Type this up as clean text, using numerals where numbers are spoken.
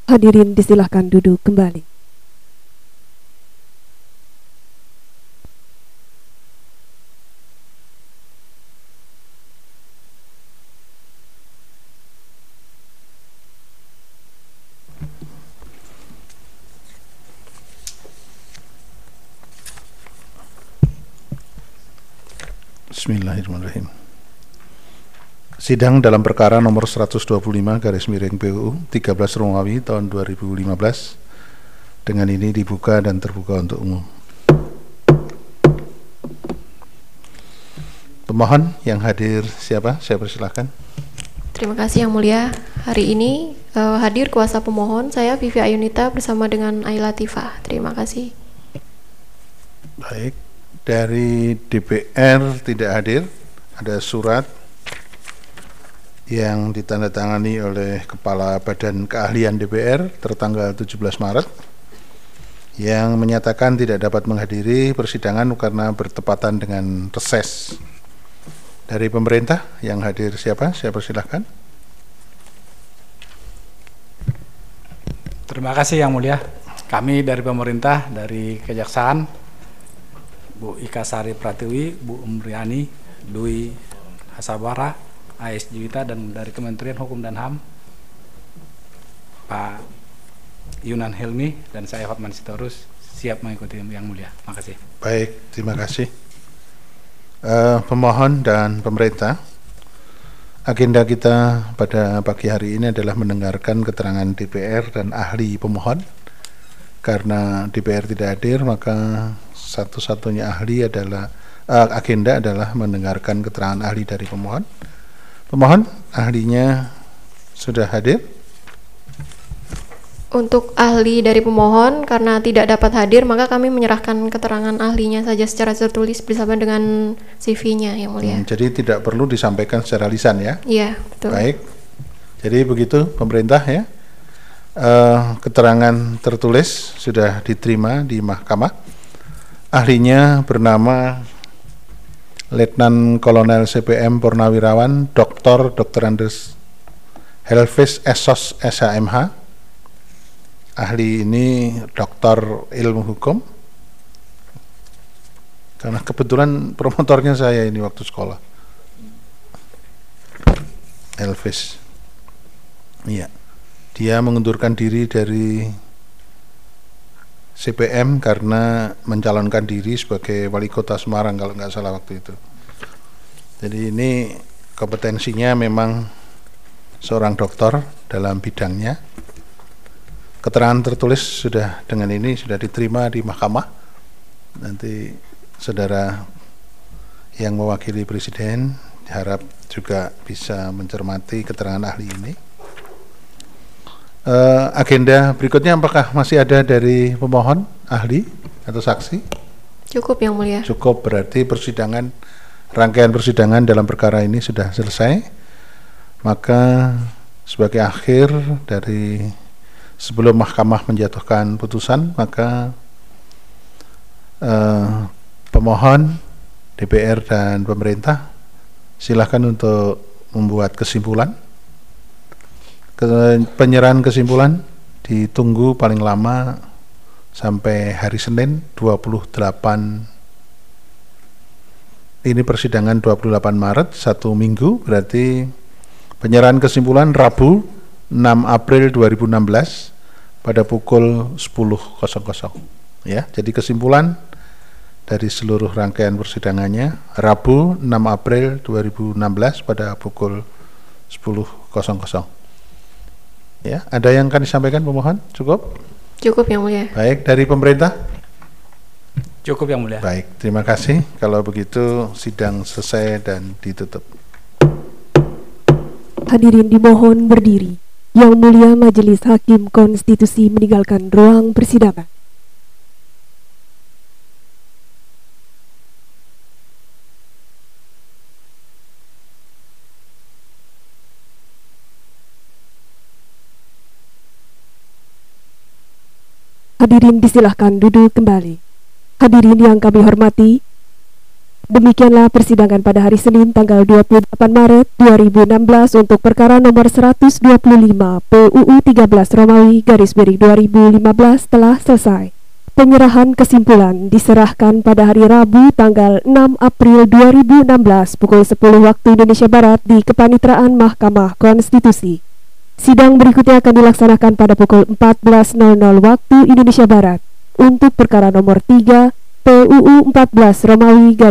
Hadirin disilahkan duduk kembali. Bismillahirrahmanirrahim. Sidang dalam perkara nomor 125 garis miring PUU 13 Romawi tahun 2015 dengan ini dibuka dan terbuka untuk umum. Pemohon yang hadir siapa? Saya persilahkan. Terima kasih Yang Mulia. Hari ini hadir kuasa pemohon, saya Vivi Ayunita bersama dengan Ayla Tifa. Terima kasih. Baik, dari DPR tidak hadir. Ada surat yang ditandatangani oleh Kepala Badan Keahlian DPR tertanggal 17 Maret yang menyatakan tidak dapat menghadiri persidangan karena bertepatan dengan reses. Dari pemerintah yang hadir siapa? Saya persilahkan. Terima kasih Yang Mulia. Kami dari pemerintah, dari Kejaksaan, Bu Ika Sari Pratiwi, Bu Umriani, Dwi Hasabara, AS Juwita, dan dari Kementerian Hukum dan HAM, Pak Yunan Helmi, dan saya Hotman Sitorus siap mengikuti Yang Mulia. Terima kasih. Baik, terima kasih. Pemohon dan pemerintah, agenda kita pada pagi hari ini adalah mendengarkan keterangan DPR dan ahli pemohon. Karena DPR tidak hadir, maka satu-satunya ahli adalah agenda adalah mendengarkan keterangan ahli dari pemohon. Pemohon, ahlinya sudah hadir? Untuk ahli dari pemohon, karena tidak dapat hadir, maka kami menyerahkan keterangan ahlinya saja secara tertulis bersama dengan CV-nya, Yang Mulia. Jadi tidak perlu disampaikan secara lisan ya? Iya, betul. Baik, jadi begitu pemerintah ya. Keterangan tertulis sudah diterima di mahkamah. Ahlinya bernama Letnan Kolonel CPM Purnawirawan Dr. Andes Helvis Esos SHMH. Ahli ini doktor ilmu hukum. Karena kebetulan promotornya saya ini waktu sekolah. Helvis. Iya. Dia mengundurkan diri dari CPM karena mencalonkan diri sebagai wali kota Semarang kalau nggak salah waktu itu. Jadi ini kompetensinya memang seorang doktor dalam bidangnya. Keterangan tertulis sudah dengan ini sudah diterima di mahkamah. Nanti saudara yang mewakili Presiden harap juga bisa mencermati keterangan ahli ini. Agenda berikutnya apakah masih ada dari pemohon, ahli atau saksi? Cukup Yang Mulia. Cukup, berarti rangkaian persidangan dalam perkara ini sudah selesai. Maka sebagai akhir dari sebelum mahkamah menjatuhkan putusan, maka pemohon, DPR dan pemerintah silakan untuk membuat kesimpulan. Penyerahan kesimpulan ditunggu paling lama sampai hari Senin 28. Ini persidangan 28 Maret, 1 minggu, berarti penyerahan kesimpulan Rabu 6 April 2016 pada pukul 10.00 ya. Jadi kesimpulan dari seluruh rangkaian persidangannya Rabu 6 April 2016 pada pukul 10.00. Ya, ada yang akan disampaikan pemohon? Cukup? Cukup Yang Mulia. Baik, dari pemerintah? Cukup Yang Mulia. Baik, terima kasih. Kalau begitu sidang selesai dan ditutup. Hadirin dimohon berdiri. Yang Mulia Majelis Hakim Konstitusi meninggalkan ruang persidangan. Hadirin disilahkan duduk kembali. Hadirin yang kami hormati, Demikianlah persidangan pada hari Senin tanggal 28 Maret 2016 untuk perkara nomor 125 PUU 13 Romawi _2015 telah selesai. Penyerahan kesimpulan diserahkan pada hari Rabu tanggal 6 April 2016 pukul 10 waktu Indonesia Barat di Kepanitraan Mahkamah Konstitusi. Sidang berikutnya akan dilaksanakan pada pukul 14.00 waktu Indonesia Barat untuk perkara nomor 3 PUU 14 Romawi